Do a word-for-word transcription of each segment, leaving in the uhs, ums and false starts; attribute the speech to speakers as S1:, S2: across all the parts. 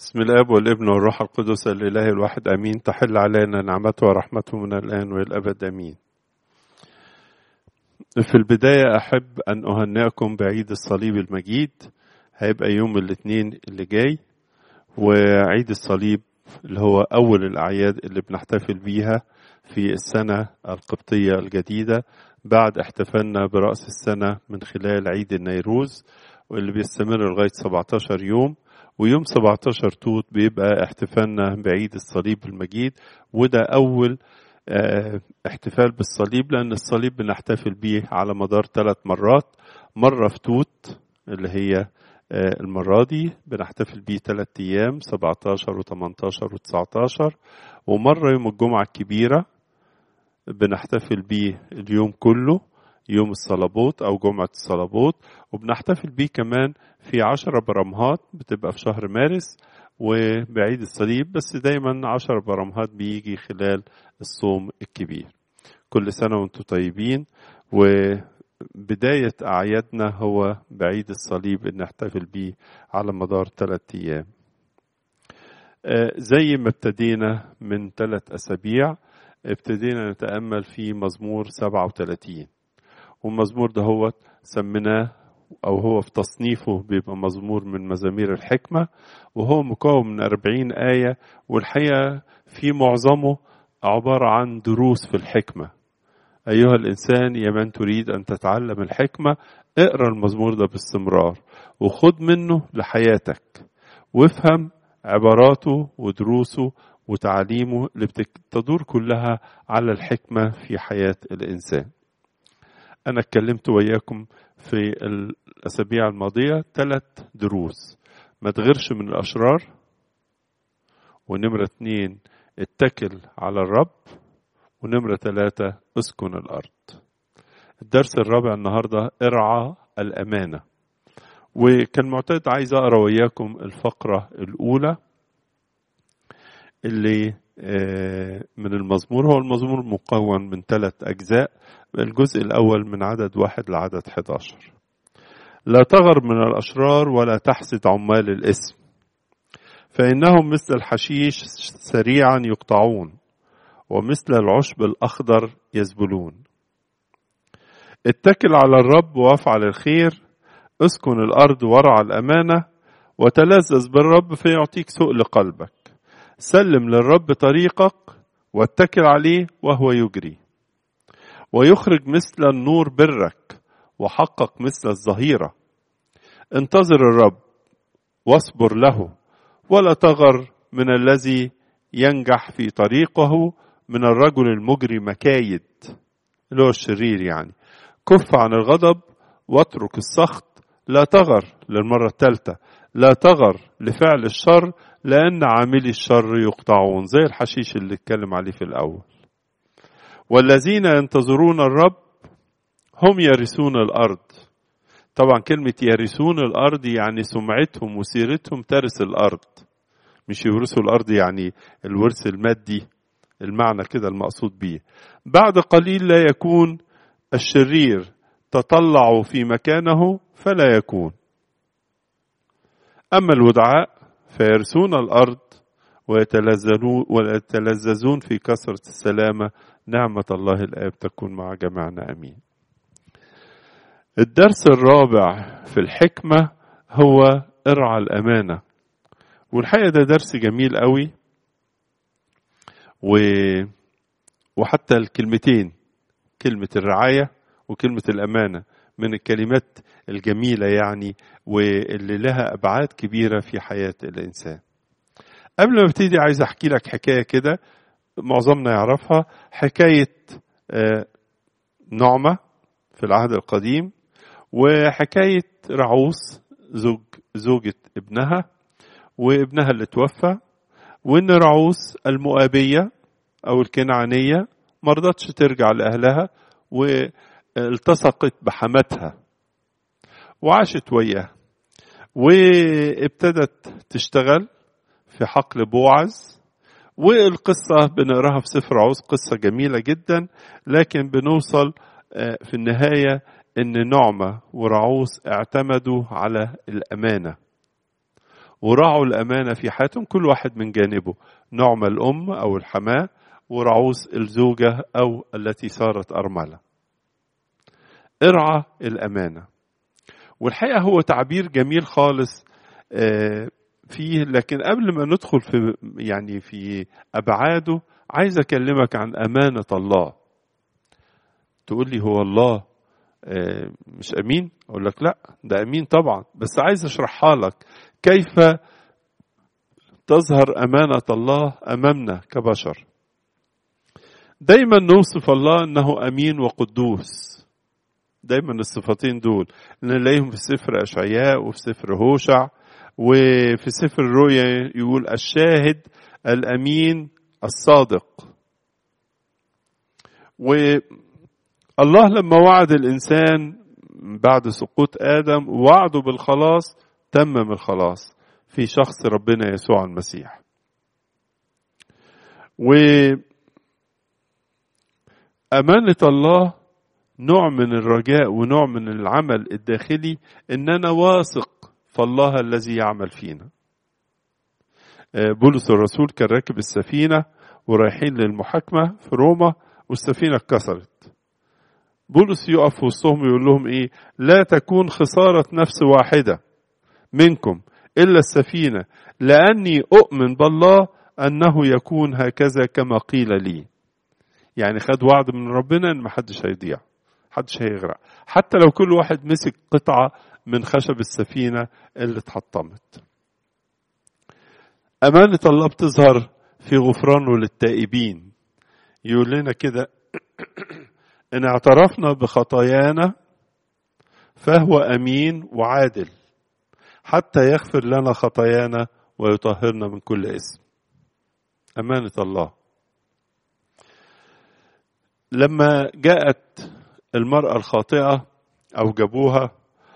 S1: بسم الآب والابن والروح القدس الإله الواحد أمين. تحل علينا نعمته ورحمته من الآن والأبد أمين. في البداية أحب أن أهنئكم بعيد الصليب المجيد. هيبقى يوم الاثنين اللي جاي، وعيد الصليب اللي هو أول الأعياد اللي بنحتفل بيها في السنة القبطية الجديدة بعد احتفالنا برأس السنة من خلال عيد النيروز، واللي بيستمر لغاية سبعة عشر يوم. ويوم سبعة عشر توت بيبقى احتفالنا بعيد الصليب المجيد، وده أول اه احتفال بالصليب، لأن الصليب بنحتفل بيه على مدار ثلاث مرات. مرة في توت اللي هي اه المرة دي بنحتفل بيه ثلاث أيام سبعة عشر وثمانية عشر وتسعة عشر، ومرة يوم الجمعة الكبيرة بنحتفل بيه اليوم كله، يوم الصلبوت أو جمعة الصلبوت. وبنحتفل بيه كمان في عشرة برمهات بتبقى في شهر مارس وبعيد الصليب، بس دايما عشر برمهات بيجي خلال الصوم الكبير. كل سنة وانتم طيبين. وبداية أعيادنا هو بعيد الصليب اللي نحتفل بيه على مدار ثلاثة أيام. زي ما ابتدينا من ثلاث أسابيع ابتدينا نتأمل في مزمور سبعة وثلاثين، والمزمور ده هو سميناه أو هو في تصنيفه بيبقى مزمور من مزامير الحكمة، وهو مكون من أربعين آية، والحقيقة في معظمه عبارة عن دروس في الحكمة. أيها الإنسان يا من تريد أن تتعلم الحكمة، اقرأ المزمور ده باستمرار وخد منه لحياتك، وافهم عباراته ودروسه وتعليمه اللي بتدور كلها على الحكمة في حياة الإنسان. أنا اتكلمت وياكم في الأسابيع الماضية ثلاث دروس: ما تغيرش من الأشرار، ونمرة اثنين اتكل على الرب، ونمرة ثلاثة اسكن الأرض. الدرس الرابع النهاردة ارعى الأمانة. وكان معتاد عايز أقرأ وياكم الفقرة الأولى اللي من المزمور. هو المزمور مكون من ثلاث أجزاء. الجزء الأول من عدد واحد لعدد أحد عشر: لا تغر من الأشرار ولا تحسد عمال الإثم، فإنهم مثل الحشيش سريعا يقطعون، ومثل العشب الأخضر يذبلون. اتكل على الرب وافعل الخير، اسكن الأرض وارعى الأمانة، وتلذذ بالرب فيعطيك سؤل قلبك. سلم للرب طريقك واتكل عليه وهو يجري، ويخرج مثل النور برك، وحقق مثل الظهيرة. انتظر الرب واصبر له، ولا تغر من الذي ينجح في طريقه، من الرجل المجري مكايد اللي هو الشرير يعني. كف عن الغضب واترك السخط، لا تغر للمرة الثالثة، لا تغر لفعل الشر، لأن عاملي الشر يقطعون، زي الحشيش اللي اتكلم عليه في الأول. والذين ينتظرون الرب هم يرثون الأرض. طبعا كلمة يرثون الأرض يعني سمعتهم وسيرتهم ترث الأرض، مش يورثوا الأرض يعني الورث المادي، المعنى كده المقصود به. بعد قليل لا يكون الشرير تطلعوا في مكانه فلا يكون. أما الودعاء فيرثون الأرض ويتلذذون في كثرة السلامة. نعمة الله الآب تكون مع جميعنا أمين. الدرس الرابع في الحكمة هو ارعى الأمانة. والحقيقة ده درس جميل قوي، و... وحتى الكلمتين، كلمة الرعاية وكلمة الأمانة، من الكلمات الجميلة يعني، واللي لها أبعاد كبيرة في حياة الإنسان. قبل ما ابتدي عايز أحكي لك حكاية كده معظمنا يعرفها، حكاية نعمة في العهد القديم، وحكاية رعوس زوج زوجة ابنها وابنها اللي توفى، وإن رعوس المؤابية أو الكنعانية مرضتش ترجع لأهلها والتصقت بحماتها وعاشت وياها، وابتدت تشتغل في حقل بوعز. والقصة بنقراها في سفر عوز، قصة جميلة جدا، لكن بنوصل في النهاية إن نعمة ورعوس اعتمدوا على الأمانة، ورعوا الأمانة في حياتهم كل واحد من جانبه، نعمة الأم أو الحماة، ورعوس الزوجة أو التي صارت أرملة. ارعى الأمانة. والحقيقة هو تعبير جميل خالص فيه، لكن قبل ما ندخل في يعني في أبعاده عايز أكلمك عن أمانة الله. تقول لي هو الله مش أمين؟ أقول لك لا، ده أمين طبعا، بس عايز أشرحها لك كيف تظهر أمانة الله أمامنا كبشر. دايما نوصف الله أنه أمين وقدوس، دايما الصفتين دول نلاقيهم في سفر أشعياء وفي سفر هوشع وفي سفر الرؤيا، يقول الشاهد الأمين الصادق. والله لما وعد الإنسان بعد سقوط آدم وعده بالخلاص، تمم الخلاص في شخص ربنا يسوع المسيح. وأمانة الله نوع من الرجاء ونوع من العمل الداخلي، إن أنا واثق فالله الذي يعمل فينا. بولس الرسول كان راكب السفينة ورايحين للمحاكمة في روما، والسفينة اتكسرت. بولس يقف وسطهم يقول لهم إيه؟ لا تكون خسارة نفس واحدة منكم إلا السفينة، لأني أؤمن بالله أنه يكون هكذا كما قيل لي. يعني خد وعد من ربنا إن محدش هيضيع، محدش هيغرق، حتى لو كل واحد مسك قطعة من خشب السفينة اللي اتحطمت. أمانة الله بتظهر في غفرانه للتائبين. يقول لنا كده إن اعترفنا بخطايانا فهو أمين وعادل حتى يغفر لنا خطايانا ويطهرنا من كل اسم. أمانة الله. لما جاءت المرأة الخاطئة أو جابوها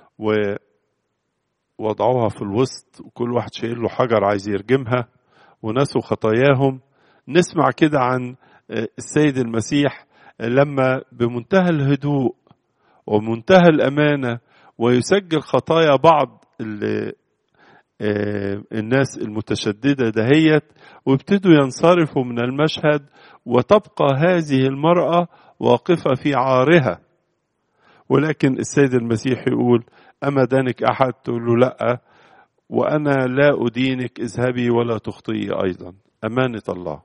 S1: ووضعوها في الوسط، وكل واحد شايل له حجر عايز يرجمها ونسوا خطاياهم، نسمع كده عن السيد المسيح لما بمنتهى الهدوء ومنتهى الأمانة ويسجل خطايا بعض الناس المتشددة دهيت، وابتدوا ينصرفوا من المشهد، وتبقى هذه المرأة واقفة في عارها. ولكن السيد المسيح يقول أما دانك أحد؟ تقول له لا، وأنا لا أدينك، اذهبي ولا تخطئي أيضا. أمانة الله.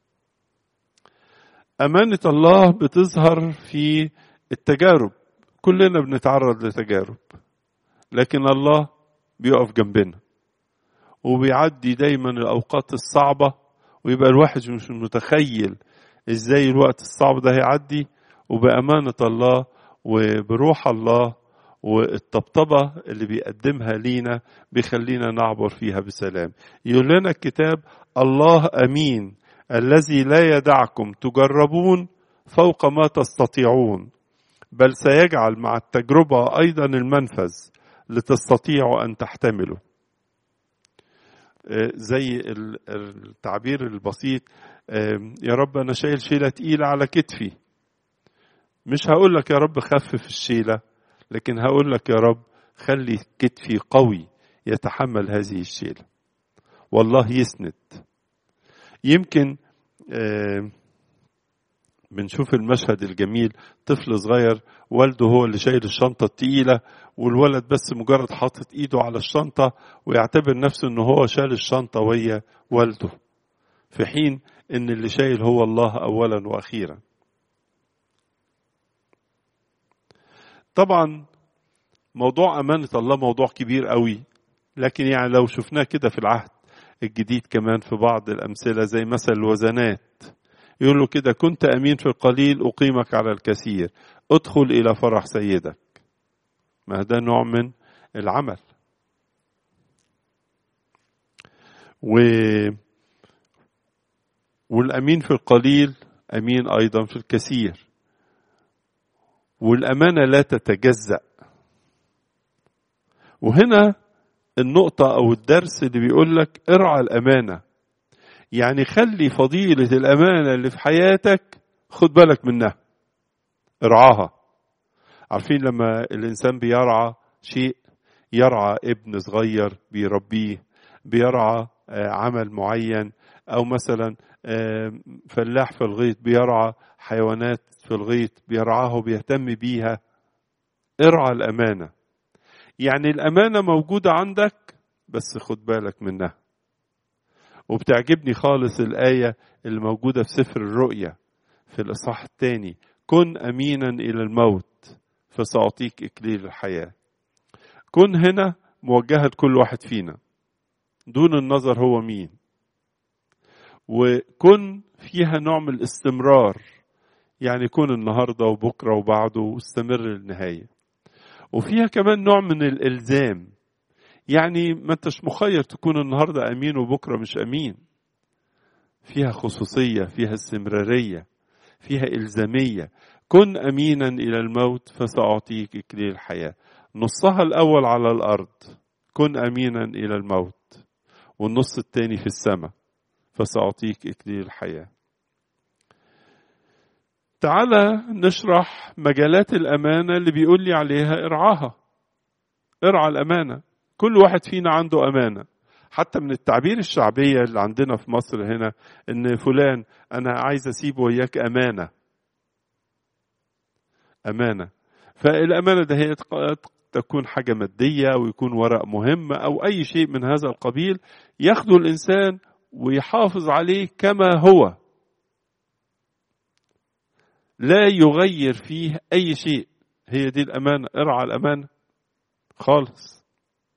S1: أمانة الله بتظهر في التجارب. كلنا بنتعرض لتجارب، لكن الله بيقف جنبنا وبيعدي دايما الأوقات الصعبة، ويبقى الواحد مش متخيل ازاي الوقت الصعب ده هيعدي، وبأمانة الله وبروح الله والطبطبة اللي بيقدمها لينا بيخلينا نعبر فيها بسلام. يقول لنا الكتاب الله أمين الذي لا يدعكم تجربون فوق ما تستطيعون، بل سيجعل مع التجربة أيضا المنفذ لتستطيعوا أن تحتملوا. زي التعبير البسيط، يا رب أنا شايل شيلة تقيلة على كتفي، مش هقول لك يا رب خفف الشيلة، لكن هقول لك يا رب خلي كتفي قوي يتحمل هذه الشيلة، والله يسند. يمكن بنشوف المشهد الجميل، طفل صغير والده هو اللي شايل الشنطة التقيلة، والولد بس مجرد حاطط ايده على الشنطة ويعتبر نفسه انه هو شال الشنطة وهي والده، في حين ان اللي شايل هو الله اولا واخيرا. طبعا موضوع أمانة الله موضوع كبير قوي، لكن يعني لو شفناه كده في العهد الجديد كمان في بعض الأمثلة، زي مثل الوزنات، يقول له كده كنت أمين في القليل أقيمك على الكثير، ادخل إلى فرح سيدك. ما ده نوع من العمل. و... والأمين في القليل أمين أيضا في الكثير. والأمانة لا تتجزأ. وهنا النقطة أو الدرس اللي بيقول لك ارعى الأمانة، يعني خلي فضيلة الأمانة اللي في حياتك خد بالك منها، ارعاها. عارفين لما الإنسان بيرعى شيء، يرعى ابن صغير بيربيه، بيرعى عمل معين، أو مثلا فلاح في الغيط بيرعى حيوانات في الغيط بيرعاها وبيهتم بيها. ارعى الأمانة. يعني الأمانة موجودة عندك بس خد بالك منها. وبتعجبني خالص الآية اللي موجودة في سفر الرؤيا في الإصحاح الثاني: كن أمينا إلى الموت فسأعطيك إكليل الحياة. كن هنا موجهة لكل واحد فينا دون النظر هو مين، وكن فيها نوع من الاستمرار، يعني كن النهاردة وبكرة وبعده واستمر للنهاية. وفيها كمان نوع من الإلزام، يعني ما انتش مخير تكون النهاردة أمين وبكرة مش أمين. فيها خصوصية، فيها استمرارية، فيها إلزامية. كن أمينا إلى الموت فسأعطيك إكليل الحياة. نصها الأول على الأرض كن أمينا إلى الموت، والنص الثاني في السماء فسأعطيك إكليل الحياة. تعالى نشرح مجالات الأمانة اللي بيقول لي عليها ارعاها. ارعى الأمانة. كل واحد فينا عنده أمانة. حتى من التعبير الشعبية اللي عندنا في مصر هنا إن فلان أنا عايز أسيبه وياك أمانة. أمانة. فالأمانة ده هي تكون حاجة مادية أو يكون ورق مهم أو أي شيء من هذا القبيل ياخده الإنسان ويحافظ عليه كما هو، لا يغير فيه أي شيء. هي دي الأمانة. ارعى الأمانة خالص.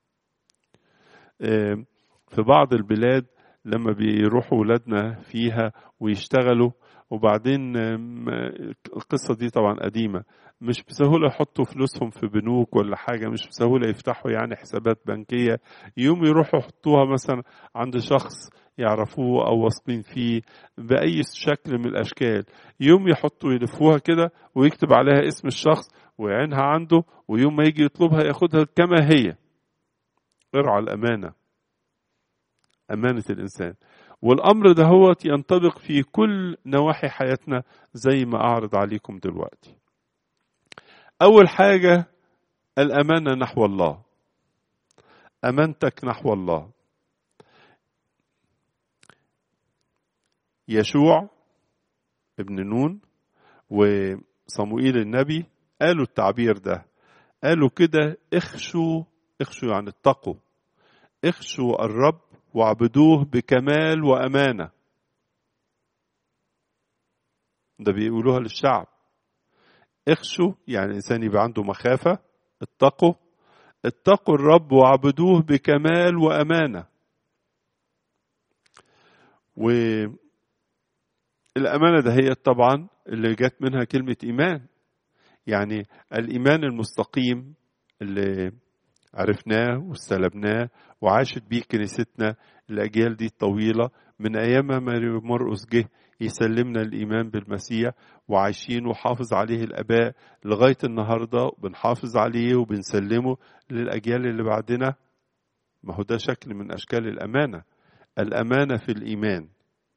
S1: في بعض البلاد لما بيروحوا ولادنا فيها ويشتغلوا وبعدين القصة دي طبعا قديمة، مش بسهولة يحطوا فلوسهم في بنوك ولا حاجة، مش بسهولة يفتحوا يعني حسابات بنكية، يوم يروحوا يحطوها مثلا عند شخص يعرفوه أو واثقين فيه بأي شكل من الأشكال، يوم يحطوا يلفوها كده ويكتب عليها اسم الشخص ويعينها عنده، ويوم ما يجي يطلبها ياخدها كما هي. ارعى الأمانة، أمانة الإنسان. والأمر ده هو ينطبق في كل نواحي حياتنا زي ما أعرض عليكم دلوقتي. أول حاجة الأمانة نحو الله. أمانتك نحو الله. يشوع ابن نون وصموئيل النبي قالوا التعبير ده، قالوا كده: اخشوا، اخشوا يعني اتقوا، اخشوا الرب واعبدوه بكمال وأمانة. ده بيقولوها للشعب. اخشوا يعني الإنسان يبقى عنده مخافة. اتقوا، اتقوا الرب واعبدوه بكمال وأمانة. والأمانة ده هي طبعا اللي جت منها كلمة إيمان، يعني الإيمان المستقيم اللي عرفناه واستلبناه وعاشت بيه كنيستنا الأجيال دي الطويلة من أيام ما مرقس جه يسلمنا الإيمان بالمسيح، وعايشين وحافظ عليه الآباء لغاية النهاردة، بنحافظ عليه وبنسلمه للأجيال اللي بعدنا. ما هو ده شكل من أشكال الأمانة، الأمانة في الإيمان.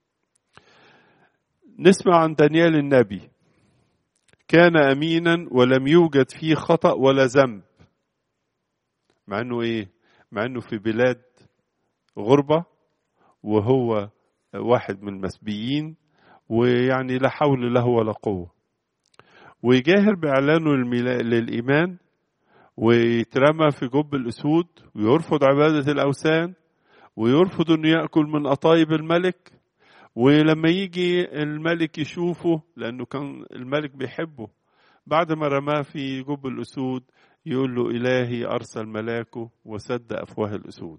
S1: نسمع عن دانيال النبي، كان أمينا ولم يوجد فيه خطأ ولا ذنب. مع أنه إيه؟ مع أنه في بلاد غربة وهو واحد من المسبيين، ويعني لا حول له ولا قوة، ويجاهر بإعلانه للإيمان ويترمى في جب الأسود ويرفض عبادة الأوثان ويرفض أنه يأكل من قطايب الملك. ولما يجي الملك يشوفه، لأنه كان الملك بيحبه، بعد ما رماه في جب الأسود يقول له: إلهي أرسل ملاكه وسد أفواه الأسود.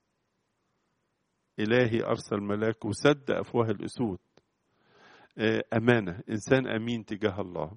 S1: إلهي أرسل ملاكه وسد أفواه الأسود. أمانة، إنسان أمين تجاه الله.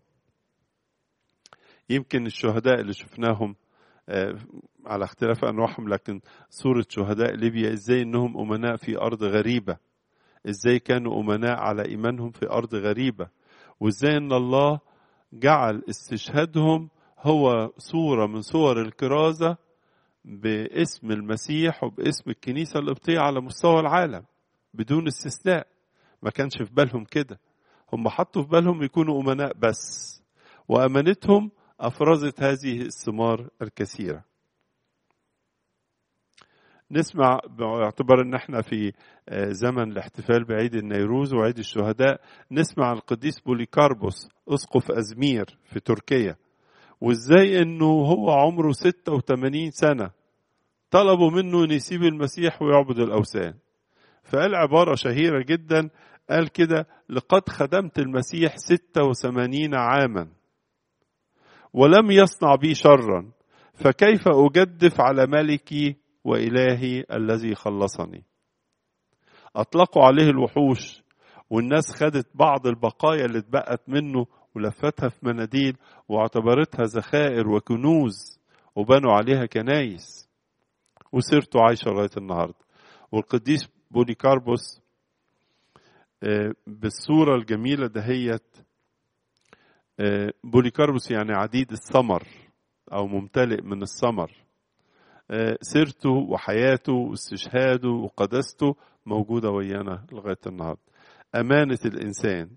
S1: يمكن الشهداء اللي شفناهم على اختلاف أنواعهم، لكن صورة شهداء ليبيا إزاي إنهم أمناء في أرض غريبة، إزاي كانوا أمناء على إيمانهم في أرض غريبة، وإزاي إن الله جعل استشهادهم هو صورة من صور الكرازة باسم المسيح وباسم الكنيسة القبطية على مستوى العالم بدون استثناء. ما كانش في بالهم كده، هم حطوا في بالهم يكونوا أمناء بس، وأمانتهم أفرزت هذه الثمار الكثيرة. نسمع باعتبار ان احنا في زمن الاحتفال بعيد النيروز وعيد الشهداء، نسمع عن القديس بوليكاربوس اسقف ازمير في تركيا، وازاي انه هو عمره ستة وثمانين سنة طلبوا منه ان يسيب المسيح ويعبد الاوثان. فقال عبارة شهيرة جدا، قال كده: لقد خدمت المسيح ستة وثمانين عاما ولم يصنع بي شرا، فكيف أجدف على ملكي وإلهي الذي خلصني. أطلقوا عليه الوحوش، والناس خدت بعض البقايا اللي اتبقت منه ولفتها في مناديل واعتبرتها ذخائر وكنوز، وبنوا عليها كنايس، وسيرته عايشة لغاية النهاردة. والقديس بوليكاربوس بالصورة الجميلة دهيت، بوليكاربوس يعني عديد الثمر أو ممتلئ من الثمر. سيرته وحياته واستشهاده وقدسته موجودة ويانا لغاية النهاردة. أمانة الإنسان،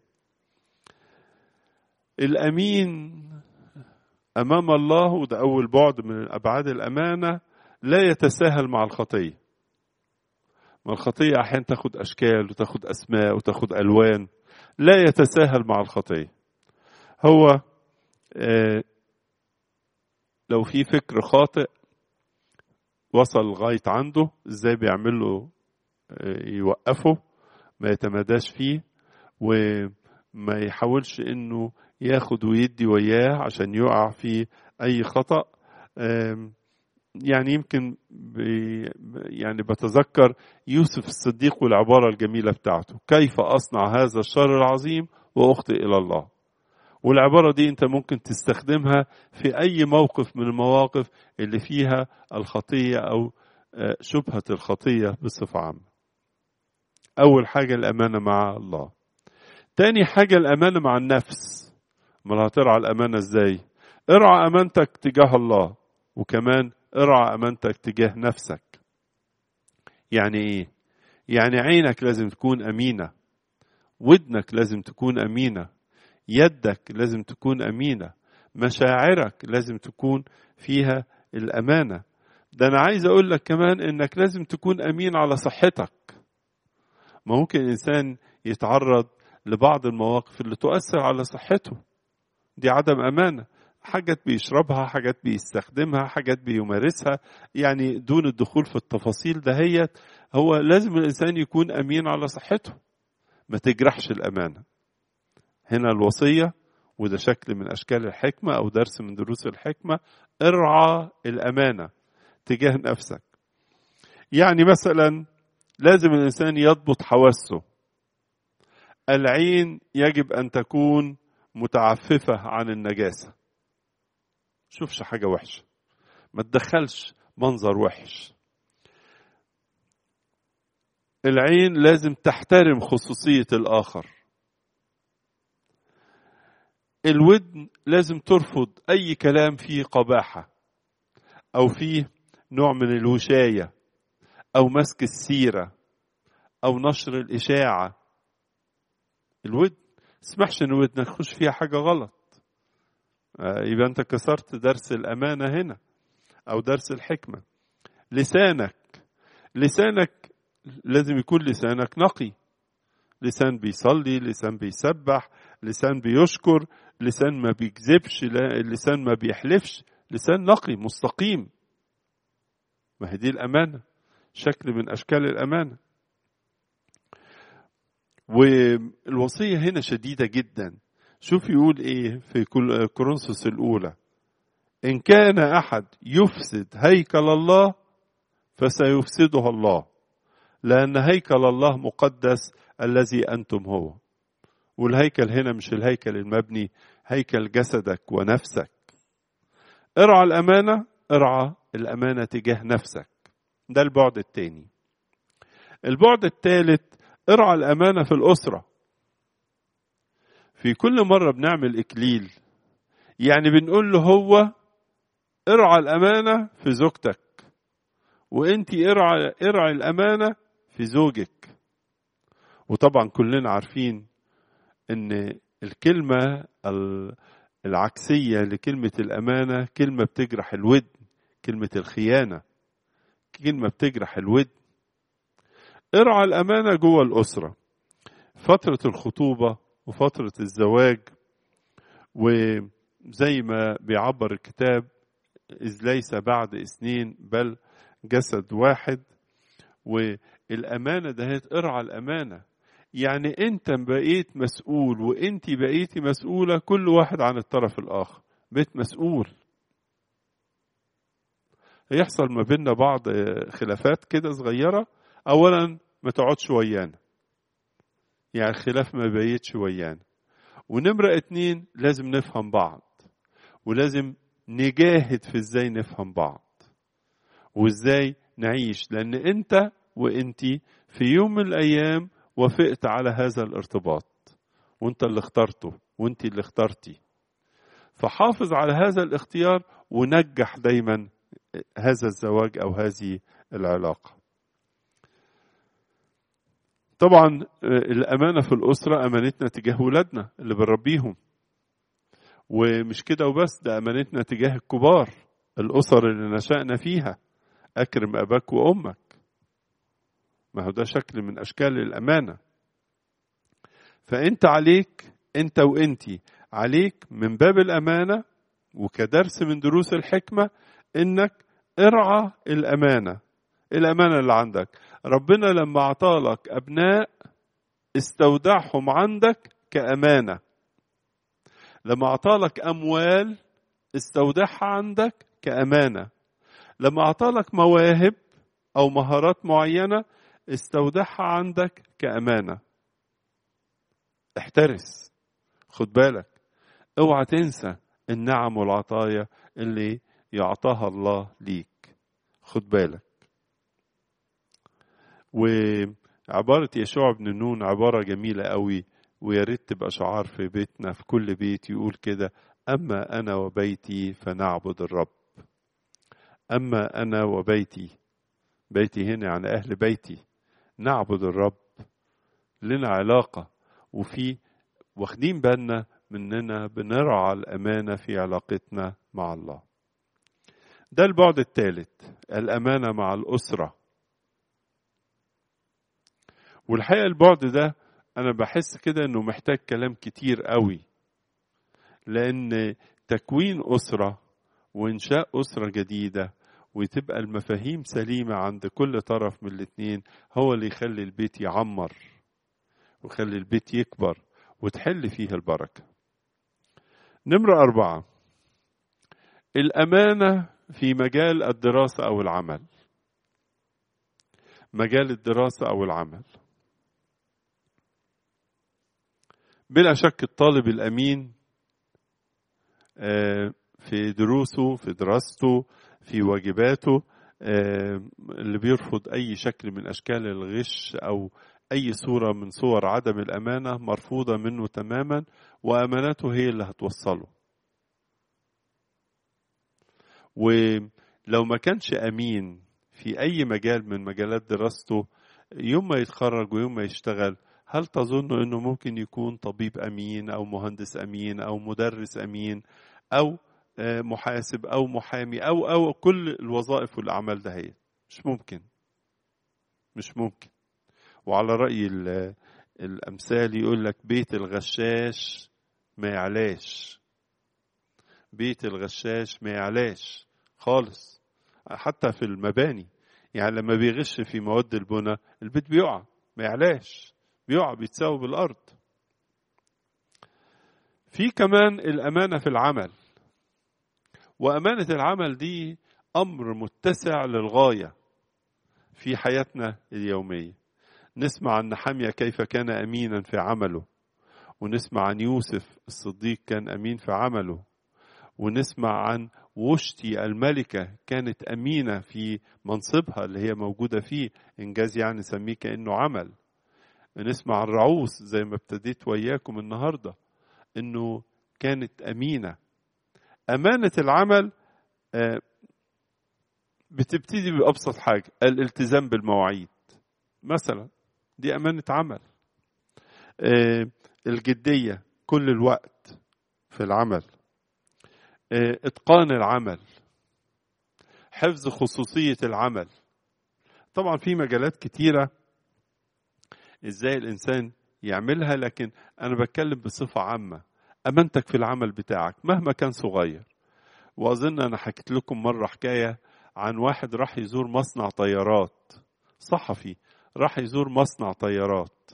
S1: الأمين أمام الله، وده أول بعد من أبعاد الأمانة، لا يتساهل مع الخطية. ما الخطية أحيانا تاخد أشكال وتاخد أسماء وتاخد ألوان، لا يتساهل مع الخطية. هو آه لو في فكر خاطئ وصل لغاية عنده، ازاي بيعمل له آه يوقفه، ما يتماداش فيه وما يحاولش انه ياخد ويدي وياه عشان يقع في اي خطأ. آه يعني يمكن بي يعني بتذكر يوسف الصديق والعبارة الجميلة بتاعته: كيف أصنع هذا الشر العظيم وأخطئ إلى الله. والعبارة دي أنت ممكن تستخدمها في أي موقف من المواقف اللي فيها الخطية أو شبهة الخطية بصفة عامة. أول حاجة الأمانة مع الله. تاني حاجة الأمانة مع النفس. ما هترعى الأمانة إزاي؟ ارعى أمانتك تجاه الله، وكمان ارعى أمانتك تجاه نفسك. يعني إيه؟ يعني عينك لازم تكون أمينة، ودنك لازم تكون أمينة، يدك لازم تكون أمينة، مشاعرك لازم تكون فيها الأمانة. ده أنا عايز أقول لك كمان إنك لازم تكون أمين على صحتك. ما ممكن الإنسان يتعرض لبعض المواقف اللي تؤثر على صحته، دي عدم أمانة. حاجات بيشربها، حاجات بيستخدمها، حاجات بيمارسها، يعني دون الدخول في التفاصيل دهيت. هو لازم الإنسان يكون أمين على صحته، ما تجرحش الأمانة. هنا الوصية، وده شكل من أشكال الحكمة أو درس من دروس الحكمة: ارعى الأمانة تجاه نفسك. يعني مثلا لازم الإنسان يضبط حواسه. العين يجب أن تكون متعففة عن النجاسة، شوفش حاجة وحشة، ما تدخلش منظر وحش. العين لازم تحترم خصوصية الآخر. الودن لازم ترفض أي كلام فيه قباحة أو فيه نوع من الوشاية أو مسك السيرة أو نشر الإشاعة. الودن اسمحش إن ودنك تخش فيها حاجة غلط، يبقى أنت كسرت درس الأمانة هنا أو درس الحكمة. لسانك لسانك لازم يكون لسانك نقي، لسان بيصلي، لسان بيسبح، لسان بيشكر، لسان ما بيكذبش، لسان ما بيحلفش، لسان نقي مستقيم. ما هي دي الأمانة، شكل من أشكال الأمانة. والوصية هنا شديدة جدا. شوف يقول إيه في كورنثوس الأولى: إن كان أحد يفسد هيكل الله فسيفسده الله، لأن هيكل الله مقدس الذي أنتم هو. والهيكل هنا مش الهيكل المبني، هيكل جسدك ونفسك. ارعى الأمانة، ارعى الأمانة تجاه نفسك. ده البعد الثاني. البعد الثالث: ارعى الأمانة في الأسرة. في كل مرة بنعمل إكليل يعني بنقول له هو ارعى الأمانة في زوجتك، وانتي ارعى ارعى الأمانة في زوجك. وطبعا كلنا عارفين ان الكلمة العكسية لكلمة الأمانة كلمة بتجرح الودن، كلمة الخيانة، كلمة بتجرح الود. ارعى الأمانة جوه الأسرة، فترة الخطوبة وفترة الزواج، وزي ما بيعبر الكتاب إذ ليس بعد اثنين بل جسد واحد. والأمانة ده ارعى الأمانة، يعني أنت بقيت مسؤول وأنت بقيتي مسؤولة، كل واحد عن الطرف الآخر بقيت مسؤول. هيحصل ما بيننا بعض خلافات كده صغيرة، أولا ما تقعدش ويانا، يعني الخلاف ما بيتش ويانا. ونمرة اتنين لازم نفهم بعض، ولازم نجاهد في ازاي نفهم بعض وازاي نعيش، لأن أنت وأنتي في يوم من الأيام وافقت على هذا الارتباط، وأنت اللي اخترته وأنت اللي اخترتي. فحافظ على هذا الاختيار ونجح دايما هذا الزواج أو هذه العلاقة. طبعا الأمانة في الأسرة أمانتنا تجاه ولادنا اللي بنربيهم، ومش كده وبس، ده أمانتنا تجاه الكبار، الأسر اللي نشأنا فيها. أكرم أباك وأمك، ما هو ده شكل من أشكال الأمانة. فأنت عليك، أنت وأنتي عليك من باب الأمانة وكدرس من دروس الحكمة إنك ارعى الأمانة. الأمانة اللي عندك، ربنا لما أعطالك أبناء استودعهم عندك كأمانة. لما أعطالك أموال استودعها عندك كأمانة. لما أعطالك مواهب أو مهارات معينة استودعها عندك كأمانة. احترس، خد بالك، اوعى تنسى النعم والعطايا اللي يعطاها الله ليك، خد بالك. وعبارة يشوع بن نون عبارة جميلة قوي، ويا ريت تبقى شعار في بيتنا، في كل بيت يقول كده: أما أنا وبيتي فنعبد الرب. أما أنا وبيتي، بيتي هنا يعني أهل بيتي، نعبد الرب، لنا علاقة وفي واخدين بالنا مننا بنرعى الأمانة في علاقتنا مع الله. ده البعد الثالث، الأمانة مع الأسرة. والحقيقة البعد ده أنا بحس كده أنه محتاج كلام كتير قوي، لأن تكوين أسرة وإنشاء أسرة جديدة وتبقى المفاهيم سليمة عند كل طرف من الاتنين هو اللي يخلي البيت يعمر ويخلي البيت يكبر وتحل فيه البركة. نمرة أربعة، الأمانة في مجال الدراسة أو العمل. مجال الدراسة أو العمل، بلا شك الطالب الأمين في دروسه، في دراسته، في واجباته، اللي بيرفض أي شكل من أشكال الغش أو أي صورة من صور عدم الأمانة مرفوضة منه تماما، وأمانته هي اللي هتوصله. ولو ما كانش أمين في أي مجال من مجالات دراسته، يوم ما يتخرج ويوم ما يشتغل، هل تظن أنه ممكن يكون طبيب أمين أو مهندس أمين أو مدرس أمين أو محاسب أو محامي أو أو كل الوظائف والأعمال ده؟ هي مش ممكن، مش ممكن. وعلى رأي الأمثال يقول لك بيت الغشاش ما يعلاش، بيت الغشاش ما يعلاش خالص. حتى في المباني، يعني لما بيغش في مواد البناء البيت بيقع، ما يعلاش، بيقع، بيتساوي بالأرض. في كمان الأمانة في العمل، وأمانة العمل دي أمر متسع للغاية في حياتنا اليومية. نسمع عن نحميا كيف كان أمينا في عمله، ونسمع عن يوسف الصديق كان أمين في عمله، ونسمع عن وشتي الملكة كانت أمينة في منصبها اللي هي موجودة فيه، إنجاز يعني نسميه كأنه عمل. نسمع عن رعوس زي ما ابتديت وياكم النهاردة إنه كانت أمينة. أمانة العمل بتبتدي بأبسط حاجة، الالتزام بالمواعيد مثلا، دي أمانة عمل. الجدية كل الوقت في العمل، إتقان العمل، حفظ خصوصية العمل، طبعا في مجالات كتيرة ازاي الانسان يعملها، لكن انا بتكلم بصفة عامة. امانتك في العمل بتاعك مهما كان صغير. واظن انا حكيت لكم مرة حكاية عن واحد راح يزور مصنع طيارات، صحفي راح يزور مصنع طيارات،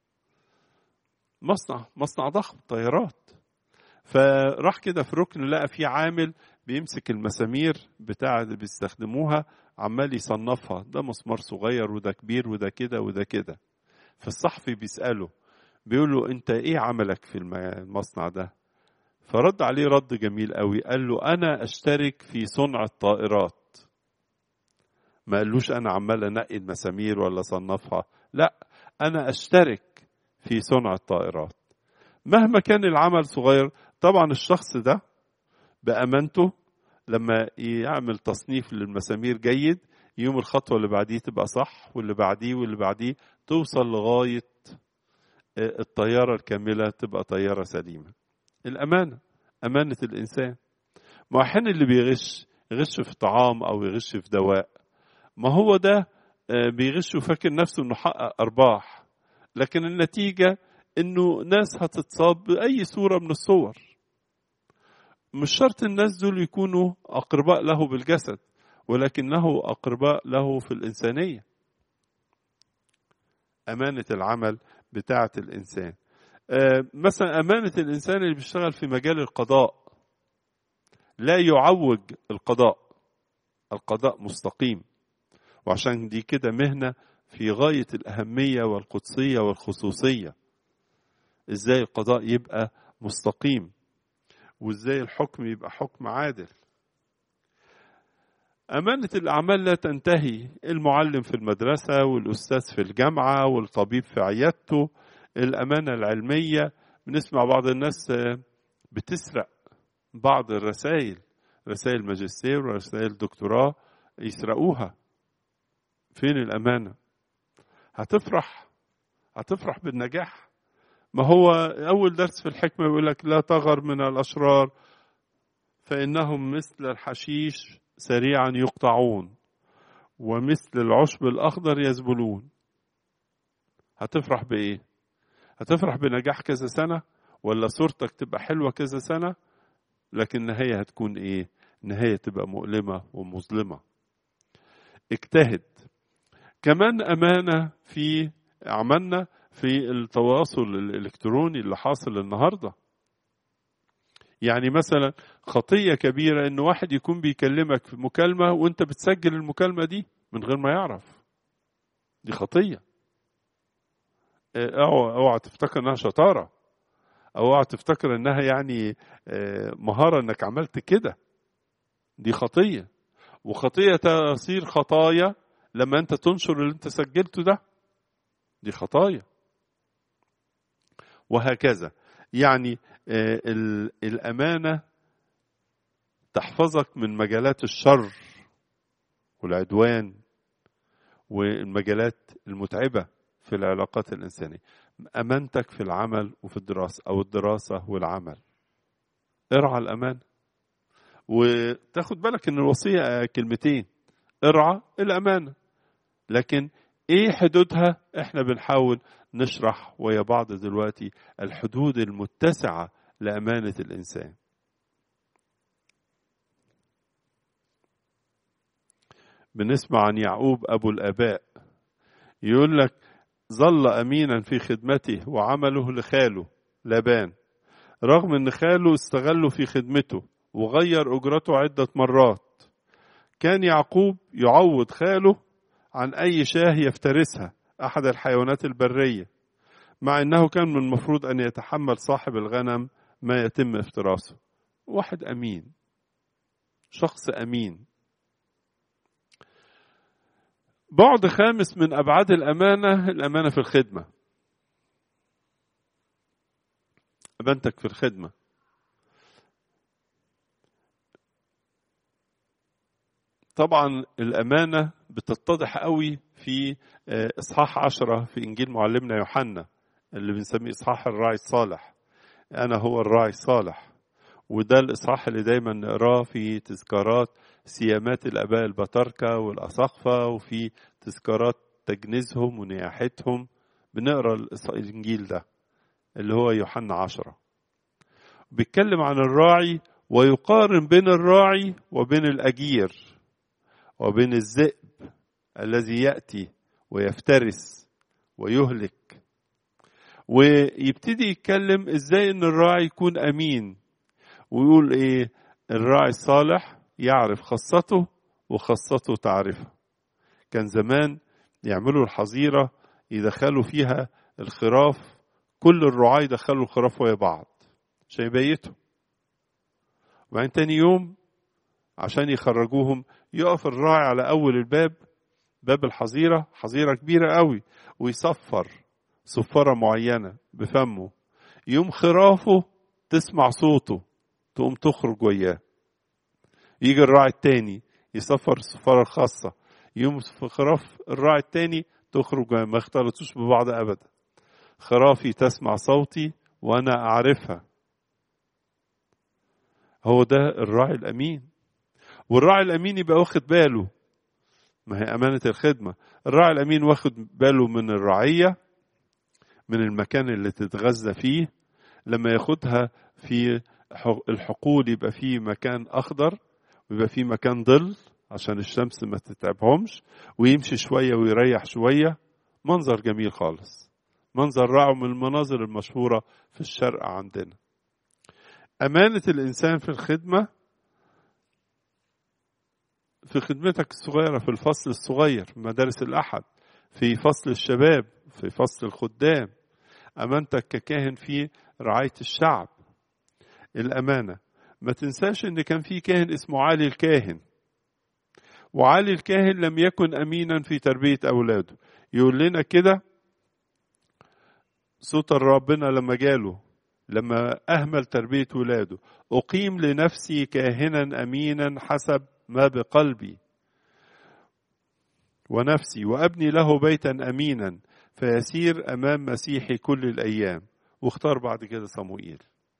S1: مصنع مصنع ضخم طيارات. فراح كده في ركن لقى فيه عامل بيمسك المسامير بتاع اللي بيستخدموها، عمال يصنفها، ده مسمار صغير وده كبير وده كده وده كده. فالصحفي بيسأله بيقول له انت ايه عملك في المصنع ده؟ فرد عليه رد جميل قوي، قال له انا اشترك في صنع الطائرات. ما قالوش انا عمال انقي المسامير ولا صنفها، لا، انا اشترك في صنع الطائرات. مهما كان العمل صغير، طبعا الشخص ده بأمانته لما يعمل تصنيف للمسامير جيد، يوم الخطوة اللي بعديه تبقى صح، واللي بعديه واللي بعديه، توصل لغاية الطيارة الكاملة تبقى طيارة سليمة. الأمانة، أمانة الإنسان. ما حين اللي بيغش يغش في طعام أو يغش في دواء، ما هو ده بيغش وفاكر نفسه إنه حقق أرباح، لكن النتيجة إنه ناس هتتصاب بأي صورة من الصور. مش شرط الناس دول يكونوا أقرباء له بالجسد، ولكنه أقرباء له في الإنسانية. أمانة العمل بتاعة الإنسان. آه مثلا أمانة الإنسان اللي بيشتغل في مجال القضاء، لا يعوج القضاء، القضاء مستقيم. وعشان دي كده مهنة في غاية الأهمية والقدسية والخصوصية. إزاي القضاء يبقى مستقيم، وإزاي الحكم يبقى حكم عادل. أمانة الأعمال لا تنتهي. المعلم في المدرسة، والأستاذ في الجامعة، والطبيب في عيادته. الأمانة العلمية، بنسمع بعض الناس بتسرق بعض الرسائل، رسائل ماجستير ورسائل دكتوراه يسرقوها. فين الأمانة؟ هتفرح هتفرح بالنجاح. ما هو أول درس في الحكمة يقول لك لا تغر من الأشرار فإنهم مثل الحشيش سريعا يقطعون ومثل العشب الأخضر يذبلون. هتفرح بإيه؟ هتفرح بنجاح كذا سنة، ولا صورتك تبقى حلوة كذا سنة، لكن النهاية هتكون إيه؟ النهاية تبقى مؤلمة ومظلمة. اجتهد. كمان أمانة في عملنا في التواصل الإلكتروني اللي حاصل النهاردة. يعني مثلا خطية كبيرة إن واحد يكون بيكلمك في مكالمة وإنت بتسجل المكالمة دي من غير ما يعرف. دي خطية. اوعى تفتكر انها شطارة، او اوعى تفتكر انها يعني مهارة انك عملت كده. دي خطية، وخطية تصير خطايا لما انت تنشر اللي انت سجلته ده. دي خطايا. وهكذا يعني الأمانة تحفظك من مجالات الشر والعدوان والمجالات المتعبة في العلاقات الإنسانية. أمانتك في العمل وفي الدراسة، أو الدراسة والعمل. ارعى الأمان. وتاخد بالك إن الوصية كلمتين، ارعى الأمانة، لكن إيه حدودها؟ إحنا بنحاول نشرح ويا بعض دلوقتي الحدود المتسعة لأمانة الإنسان. بنسمع عن يعقوب أبو الآباء، يقول لك ظل أمينا في خدمته وعمله لخاله لابان، رغم أن خاله استغله في خدمته وغير أجرته عدة مرات. كان يعقوب يعوض خاله عن أي شاه يفترسها، أحد الحيوانات البرية، مع أنه كان من المفروض أن يتحمل صاحب الغنم ما يتم افتراسه. واحد أمين، شخص أمين. بعد خامس من أبعاد الأمانة، الأمانة في الخدمة. أمانتك في الخدمة. طبعا الأمانة بتتضح قوي في إصحاح عشرة في إنجيل معلمنا يوحنا اللي بنسميه إصحاح الراعي الصالح. أنا هو الراعي الصالح. وده الإصحاح اللي دايما نقراه في تذكارات سيامات الآباء البطاركة والأساقفة، وفي تذكارات تجنيزهم ونياحتهم بنقرا الإنجيل ده اللي هو يوحنا عشرة. بيتكلم عن الراعي ويقارن بين الراعي وبين الأجير وبين الذئب الذي يأتي ويفترس ويهلك، ويبتدي يتكلم ازاي ان الراعي يكون امين، ويقول ايه؟ الراعي الصالح يعرف خاصته وخاصته تعرفه. كان زمان يعملوا الحظيرة يدخلوا فيها الخراف، كل الرعاة يدخلوا الخراف ويا بعض عشان يبيتوا، وبعدين تاني يوم عشان يخرجوهم يقف الراعي على أول الباب، باب الحظيرة، حظيرة كبيرة قوي، ويصفر صفارة معينة بفمه، يوم خرافه تسمع صوته تقوم تخرج وياه. يجي الراعي التاني يصفر الصفارة الخاصة، يوم خراف الراعي التاني تخرج وياه، ما اختلطوش ببعض أبدا. خرافي تسمع صوتي وأنا أعرفها. هو ده الراعي الأمين. والراعي الأمين يبقى واخد باله، ما هي أمانة الخدمة. الراعي الأمين واخد باله من الرعية، من المكان اللي تتغذى فيه، لما ياخدها في الحقول يبقى فيه مكان أخضر ويبقى فيه مكان ظل عشان الشمس ما تتعبهمش، ويمشي شوية ويريح شوية. منظر جميل خالص، منظر رائع من المناظر المشهورة في الشرق عندنا. أمانة الإنسان في الخدمة، في خدمتك الصغيرة، في الفصل الصغير، في مدارس الأحد، في فصل الشباب، في فصل الخدام، أمانتك ككاهن في رعاية الشعب. الأمانة ما تنساش إن كان في كاهن اسمه علي الكاهن، وعلي الكاهن لم يكن أمينا في تربية أولاده. يقول لنا كده صوت ربنا لما جاله، لما أهمل تربية ولاده: أقيم لنفسي كاهنا أمينا حسب ما بقلبي ونفسي، وأبني له بيتا أمينا فيسير أمام مسيحي كل الأيام. واختار بعد كده صموئيل.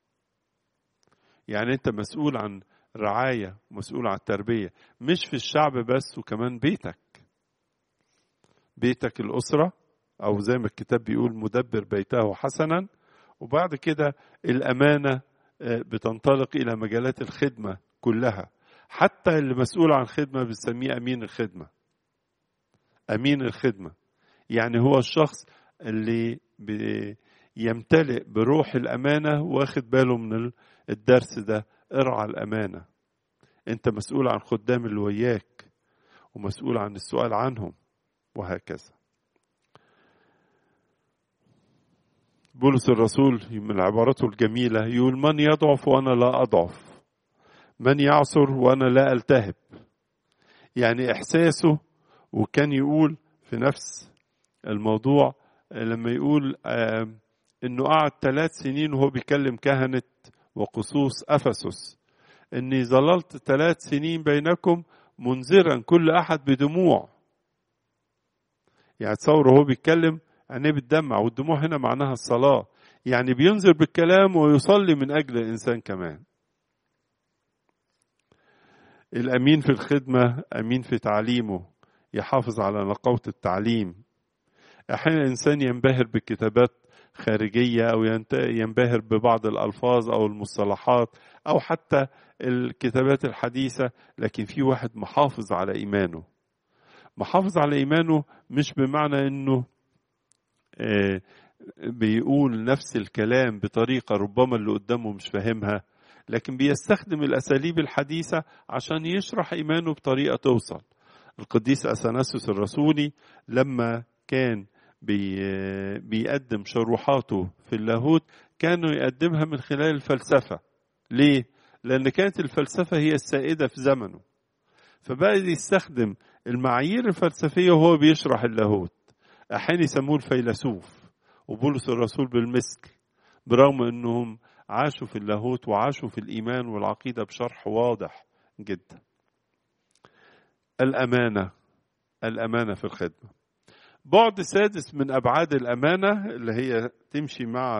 S1: يعني أنت مسؤول عن رعاية، مسؤول عن التربية، مش في الشعب بس، وكمان بيتك، بيتك الأسرة، أو زي ما الكتاب بيقول مدبر بيته حسنا. وبعد كده الأمانة بتنطلق إلى مجالات الخدمة كلها، حتى اللي مسؤول عن خدمة بنسميه أمين الخدمة. أمين الخدمة يعني هو الشخص اللي يمتلئ بروح الأمانة، واخد باله من الدرس ده. ارعى الأمانة. أنت مسؤول عن خدام اللي وياك، ومسؤول عن السؤال عنهم، وهكذا. بولس الرسول من عبارته الجميلة يقول: من يضعف وأنا لا أضعف، من يعصر وأنا لا ألتهب. يعني إحساسه. وكان يقول في نفس الموضوع لما يقول آه إنه قعد ثلاث سنين وهو بيكلم كهنة وقصوص أفسس: إني ظللت ثلاث سنين بينكم منذرا كل أحد بدموع. يعني تصور هو بيتكلم عينيه بتدمع، والدموع هنا معناها الصلاة، يعني بينذر بالكلام ويصلي من أجل الإنسان كمان. الأمين في الخدمة أمين في تعليمه، يحافظ على نقاوة التعليم. أحيانا الإنسان ينبهر بكتابات خارجية، أو ينبهر ببعض الألفاظ أو المصطلحات أو حتى الكتابات الحديثة، لكن في واحد محافظ على إيمانه. محافظ على إيمانه مش بمعنى أنه بيقول نفس الكلام بطريقة ربما اللي قدامه مش فاهمها، لكن بيستخدم الأساليب الحديثة عشان يشرح إيمانه بطريقة توصل. القديس أثناسيوس الرسولي لما كان بي بيقدم شروحاته في اللاهوت، كانوا يقدمها من خلال الفلسفة. ليه؟ لأن كانت الفلسفة هي السائدة في زمنه، فبقى يستخدم المعايير الفلسفية وهو بيشرح اللاهوت. أحيانا يسموه الفيلسوف. وبولس الرسول بالمثل، برغم أنهم عاشوا في اللاهوت وعاشوا في الإيمان والعقيدة بشرح واضح جدا. الأمانة، الأمانة في الخدمة. بعد سادس من أبعاد الأمانة اللي هي تمشي مع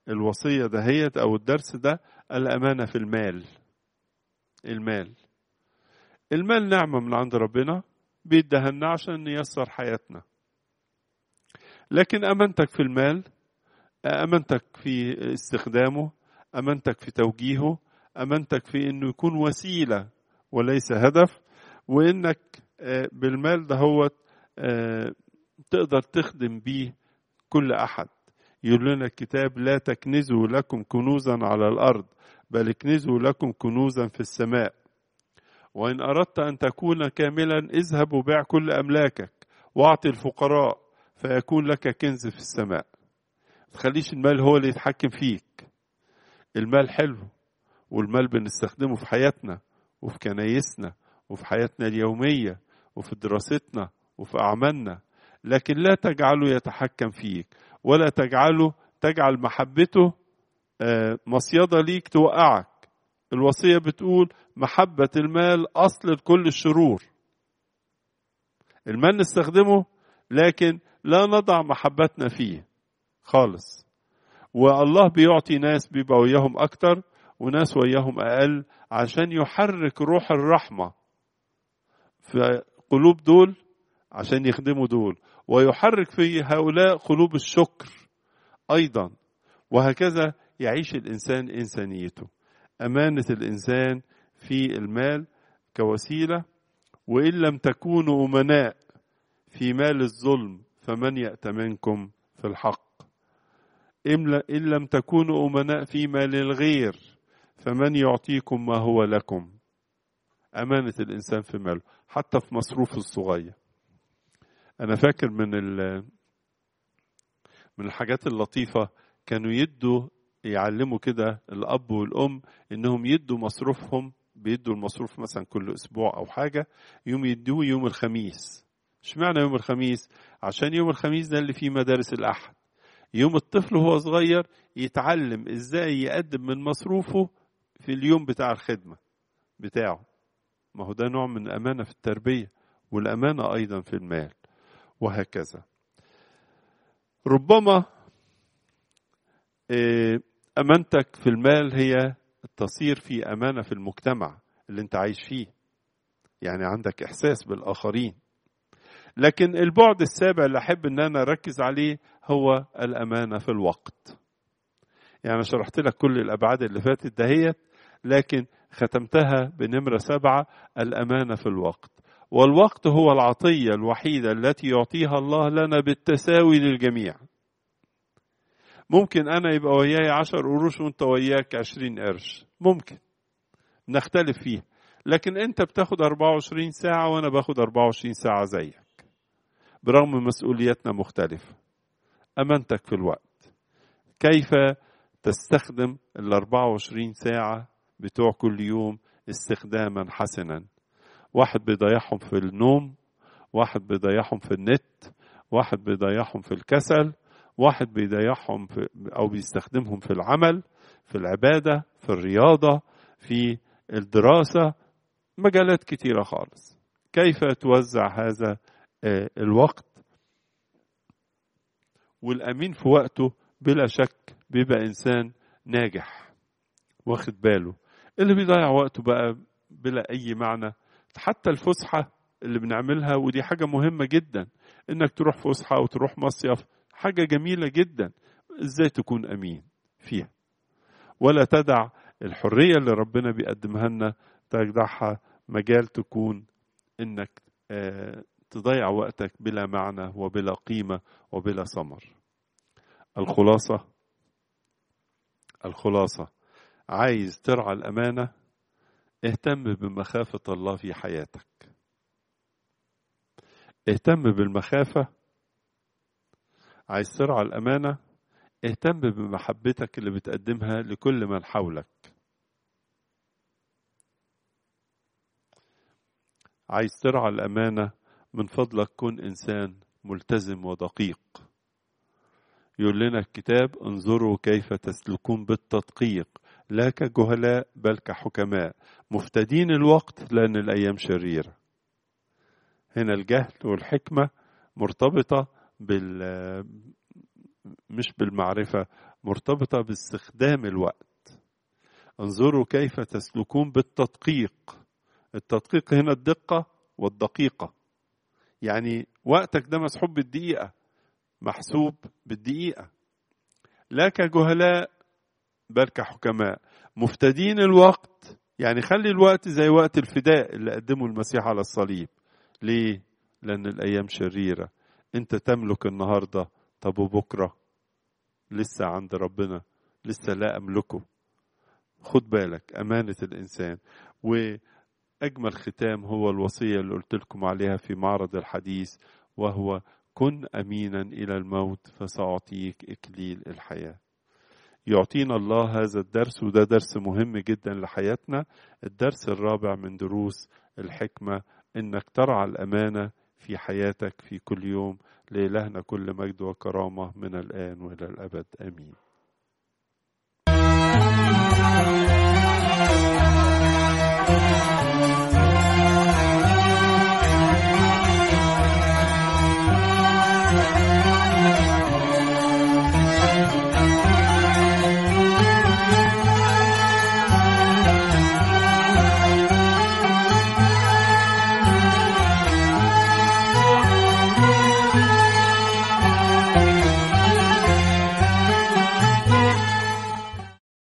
S1: الوصية دهيت أو الدرس ده الأمانة في المال. المال المال نعمة من عند ربنا بيدهنا عشان نيسر حياتنا، لكن أمانتك في المال، أمانتك في استخدامه، أمانتك في توجيهه، أمانتك في إنه يكون وسيلة وليس هدف، وإنك بالمال ده هو تقدر تخدم بيه كل أحد. يقول لنا الكتاب لا تكنزوا لكم كنوزا على الأرض بل اكنزوا لكم كنوزا في السماء، وإن أردت أن تكون كاملا اذهب وبيع كل أملاكك واعطي الفقراء فيكون لك كنز في السماء. تخليش المال هو اللي يتحكم فيك. المال حلو، والمال بنستخدمه في حياتنا وفي كنايسنا وفي حياتنا اليومية وفي دراستنا وفي أعمالنا، لكن لا تجعله يتحكم فيك، ولا تجعله تجعل محبته مصيدة ليك توقعك. الوصية بتقول محبة المال أصل لكل الشرور. المال نستخدمه لكن لا نضع محبتنا فيه خالص. والله بيعطي ناس بيبقى وياهم أكتر وناس وياهم أقل عشان يحرك روح الرحمة في قلوب دول عشان يخدموا دول، ويحرك في هؤلاء قلوب الشكر أيضا، وهكذا يعيش الإنسان إنسانيته. أمانة الإنسان في المال كوسيلة. وإن لم تكونوا أمناء في مال الظلم فمن يأتمنكم في الحق. إن لم تكونوا أمناء في مال الغير فمن يعطيكم ما هو لكم. أمانة الإنسان في ماله حتى في مصروف الصغير. أنا فاكر من من الحاجات اللطيفة كانوا يدوا يعلموا كده الأب والأم إنهم يدوا مصروفهم، بيدوا المصروف مثلا كل أسبوع أو حاجة، يوم يدوه يوم الخميس. اشمعنى يوم الخميس؟ عشان يوم الخميس ده اللي فيه مدارس الأحد. يوم الطفل وهو صغير يتعلم إزاي يقدم من مصروفه في اليوم بتاع الخدمة بتاعه. ما هو ده نوع من الأمانة في التربية، والأمانة أيضا في المال، وهكذا. ربما أمانتك في المال هي تصير في أمانة في المجتمع اللي انت عايش فيه، يعني عندك إحساس بالآخرين. لكن البعد السابع اللي أحب أن أنا أركز عليه هو الأمانة في الوقت. يعني شرحت لك كل الأبعاد اللي فاتت دهيت، لكن ختمتها بنمرة سبعة، الأمانة في الوقت. والوقت هو العطية الوحيدة التي يعطيها الله لنا بالتساوي للجميع. ممكن أنا يبقى وياي عشر قروش وانت وياك عشرين قرش، ممكن نختلف فيه، لكن انت بتاخد أربعة وعشرين ساعة وانا باخد أربعة وعشرين ساعة زيك، برغم مسؤولياتنا مختلفة. أمانتك في الوقت، كيف تستخدم ال أربعة وعشرين ساعة بتوع كل يوم استخداما حسنا. واحد بيضيعهم في النوم، واحد بيضيعهم في النت، واحد بيضيعهم في الكسل، واحد بيضيعهم في أو بيستخدمهم في العمل، في العبادة، في الرياضة، في الدراسة، مجالات كتيرة خالص. كيف توزع هذا الوقت؟ والأمين في وقته بلا شك بيبقى إنسان ناجح واخد باله. اللي بيضيع وقته بقى بلا أي معنى، حتى الفسحة اللي بنعملها، ودي حاجة مهمة جدا، إنك تروح فسحة أو تروح مصيف، حاجة جميلة جدا. إزاي تكون أمين فيها، ولا تدع الحرية اللي ربنا بيقدمها لنا تدعها مجال تكون إنك آه تضيع وقتك بلا معنى وبلا قيمة وبلا ثمر. الخلاصة الخلاصة عايز ترعى الأمانة، اهتم بمخافة الله في حياتك. اهتم بالمخافة. عايز ترعى الأمانة، اهتم بمحبتك اللي بتقدمها لكل من حولك. عايز ترعى الأمانة، من فضلك كن إنسان ملتزم ودقيق. يقول لنا الكتاب انظروا كيف تسلكون بالتدقيق لا كجهلاء بل كحكماء مفتدين الوقت لأن الأيام شريرة. هنا الجهل والحكمة مرتبطة بال مش بالمعرفة، مرتبطة باستخدام الوقت. انظروا كيف تسلكون بالتدقيق. التدقيق هنا الدقة والدقيقة، يعني وقتك ده مسحوب بالدقيقة، محسوب بالدقيقة، لا كجهلاء بل كحكماء مفتدين الوقت. يعني خلي الوقت زي وقت الفداء اللي قدمه المسيح على الصليب. ليه؟ لأن الأيام شريرة. أنت تملك النهاردة، طب وبكرة لسه عند ربنا، لسه لا أملكه. خد بالك أمانة الإنسان. وأجمل ختام هو الوصية اللي قلت لكم عليها في معرض الحديث، وهو كن أمينا إلى الموت فسأعطيك إكليل الحياة. يعطينا الله هذا الدرس، وده درس مهم جدا لحياتنا. الدرس الرابع من دروس الحكمة إنك ترعى الأمانة في حياتك في كل يوم. لإلهنا كل مجد وكرامة من الآن وإلى الأبد، آمين.